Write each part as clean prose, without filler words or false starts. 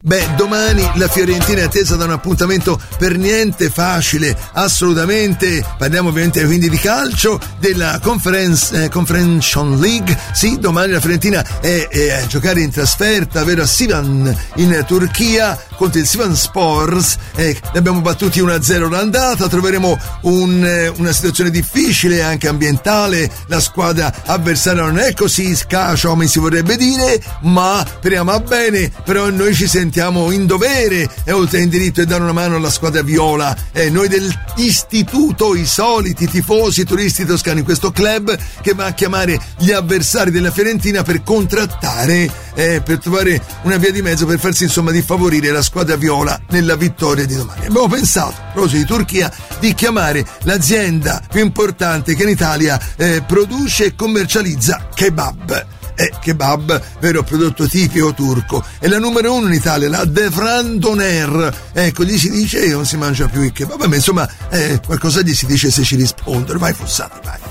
Beh, domani la Fiorentina è attesa da un appuntamento per niente facile, assolutamente. Parliamo ovviamente quindi di calcio, della Conference League. Sì, domani la Fiorentina è a giocare in trasferta, vero, a Sivan in Turchia contro il Sivasspor. Ne abbiamo battuti 1-0 l'andata, troveremo una situazione difficile anche ambientale. La squadra avversaria non è così scacia come si vorrebbe dire, ma speriamo bene. Però noi ci sentiamo in dovere e oltre in diritto e dare una mano alla squadra viola. Noi dell'istituto, i soliti tifosi turisti toscani, questo club che va a chiamare gli avversari della Fiorentina per contrattare, per trovare una via di mezzo per farsi insomma di favorire la squadra viola nella vittoria di domani. Abbiamo pensato, a proposito di Turchia, di chiamare l'azienda più importante che in Italia produce e commercializza kebab. Kebab, vero prodotto tipico turco, è la numero 1 in Italia, la Devran Doner. Ecco, gli si dice non si mangia più il kebab, ma insomma qualcosa gli si dice se ci rispondono. Vai Fossati, vai.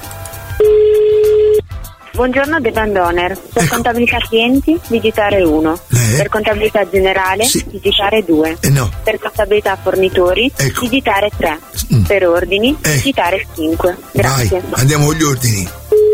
Buongiorno, Devran Doner. Per contabilità clienti digitare 1, per contabilità generale digitare 2, no. Per contabilità fornitori digitare 3, per ordini digitare 5. Grazie. Vai, andiamo con gli ordini.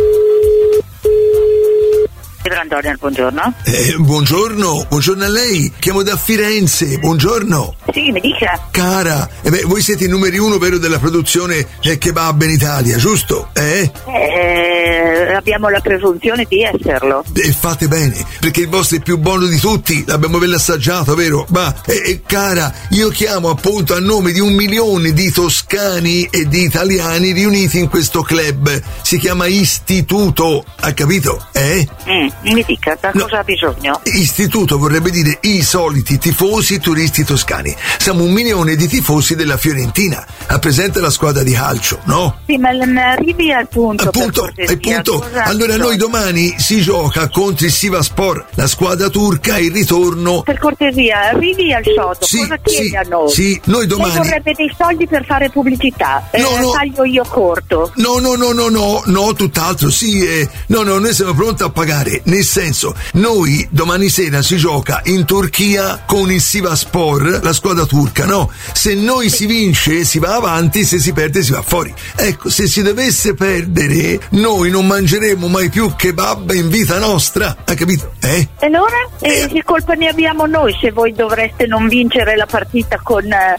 Devran, buongiorno. Buongiorno a lei. Chiamo da Firenze. Buongiorno. Sì, mi dica. Cara, voi siete i numeri 1, vero, della produzione kebab in Italia, giusto? Abbiamo la presunzione di esserlo. E fate bene, perché il vostro è più buono di tutti, l'abbiamo assaggiato, vero? Ma, cara, io chiamo appunto a nome di 1 milione di toscani e di italiani riuniti in questo club. Si chiama Istituto, ha capito? Mi dica, da cosa ha bisogno? Istituto vorrebbe dire i soliti tifosi turisti toscani. Siamo 1 milione di tifosi della Fiorentina. Ha presente la squadra di calcio, no? Sì, ma arrivi al punto. Appunto. Allora noi domani si gioca contro il Sivasspor, la squadra turca, il ritorno. Per cortesia, arrivi al sodo. Cosa chiedi a noi? Sì, noi domani. Lei vorrebbe dei soldi per fare pubblicità. Taglio io corto. No, tutt'altro, sì. Noi siamo pronti a pagare. Nel senso, noi domani sera si gioca in Turchia con il Sivasspor, la squadra turca, no? Se noi si vince si va avanti, se si perde si va fuori. Ecco, se si dovesse perdere, noi non mangeremo mai più kebab in vita nostra, ha capito? E allora? Che colpa ne abbiamo noi se voi dovreste non vincere la partita con la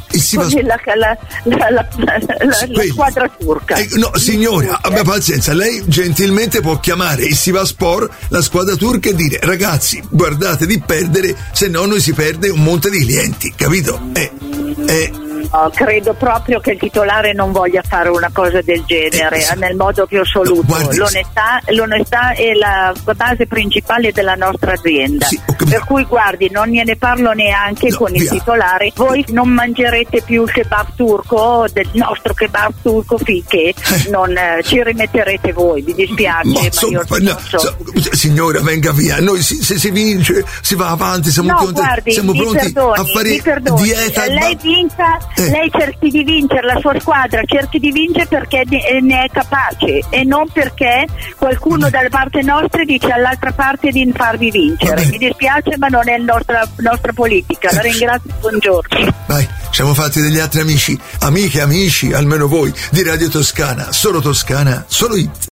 squadra turca? No, signora, abbia pazienza, lei gentilmente può chiamare il Sivasspor, la squadra turca, e dire: ragazzi, guardate di perdere, se no noi si perde un monte di clienti, capito? Credo proprio che il titolare non voglia fare una cosa del genere nel modo più assoluto. L'onestà è la base principale della nostra azienda, per cui guardi, non gliene parlo neanche con il titolare. Voi non mangerete più il kebab turco, del nostro kebab turco, finché non ci rimetterete voi. Mi dispiace, ma io non so. Signora, venga via, noi se si vince si va avanti, siamo pronti a fare dieta. Lei vinca. Lei cerchi di vincere, la sua squadra cerchi di vincere perché ne è capace e non perché qualcuno dalla parte nostra dice all'altra parte di farvi vincere. Mi dispiace, ma non è nostra politica. La ringrazio, buongiorno. Vai, siamo fatti degli altri amici, amiche, amici, almeno voi, di Radio Toscana, solo It.